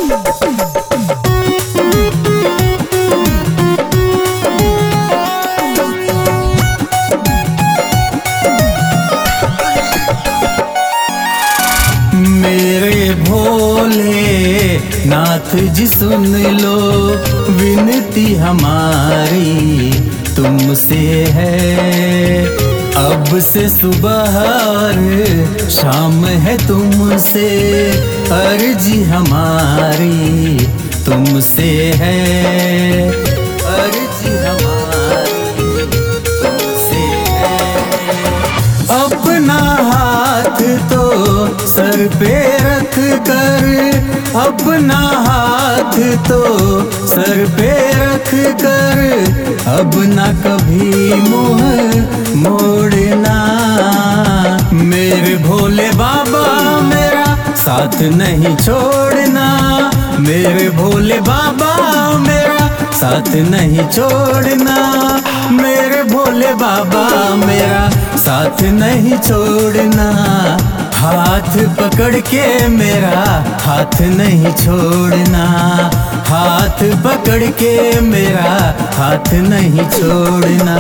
मेरे भोले नाथ जी सुन लो विनती हमारी तुमसे है। अब से सुबह और शाम है तुमसे अर्जी हमारी तुमसे है। अर्जी हमारी तुमसे है। अपना हाथ तो सर पे रख कर, अपना हाथ तो सर पे रख कर, अब ना कभी मुँह मोड़ना। मेरे भोले बाबा मेरा साथ नहीं छोड़ना। मेरे भोले बाबा मेरा साथ नहीं छोड़ना। मेरे भोले बाबा मेरा साथ नहीं छोड़ना। हाथ पकड़ के मेरा हाथ नहीं छोड़ना। हाथ पकड़ के मेरा हाथ नहीं छोड़ना।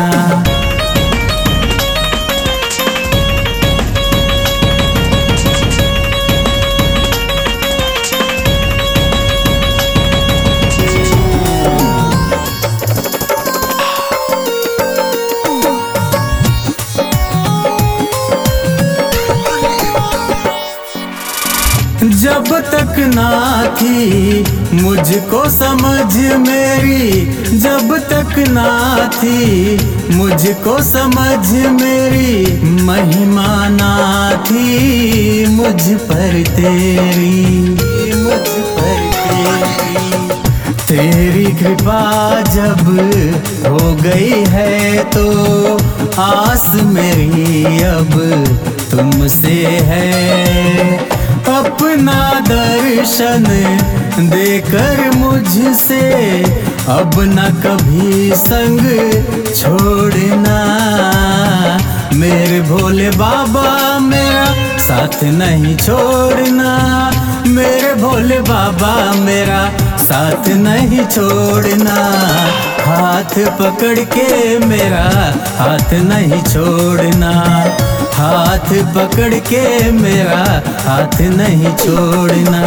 जब तक ना थी मुझको समझ मेरी, जब तक ना थी मुझको समझ मेरी, महिमा ना थी मुझ पर तेरी, मुझ पर तेरी। तेरी कृपा जब हो गई है तो आस मेरी अब तुमसे है। अपना दर्शन देकर मुझसे अब न कभी संग छोड़ना। मेरे भोले बाबा मेरा साथ नहीं छोड़ना। मेरे भोले बाबा मेरा साथ नहीं छोड़ना। हाथ पकड़ के मेरा हाथ नहीं छोड़ना। हाथ पकड़ के मेरा हाथ नहीं छोड़ना।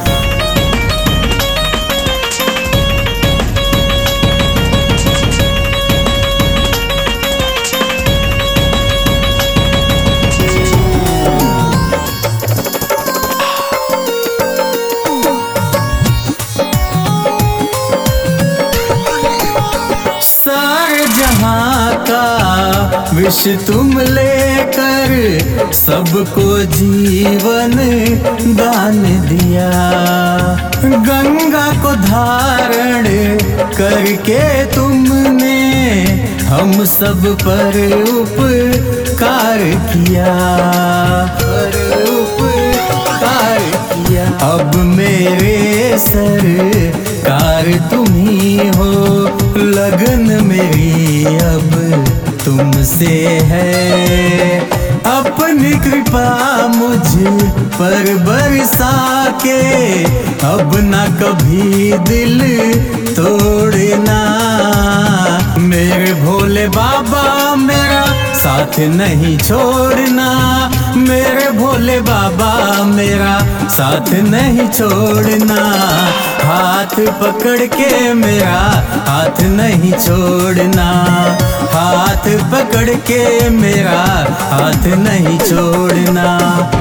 सारे जहां का विष तुम लेकर सबको जीवन दान दिया। गंगा को धारण करके तुमने हम सब पर उपकार किया, पर उपकार किया। अब मेरे सरकार तुम ही हो, लगन मेरी अब तुमसे है। अपनी कृपा मुझ पर बरसा के अब ना कभी दिल तोड़ना। मेरे भोले बाबा मेरा साथ नहीं छोड़ना। मेरे भोले बाबा मेरा साथ नहीं छोड़ना। हाथ पकड़ के मेरा हाथ नहीं छोड़ना। हाथ पकड़ के मेरा हाथ नहीं छोड़ना।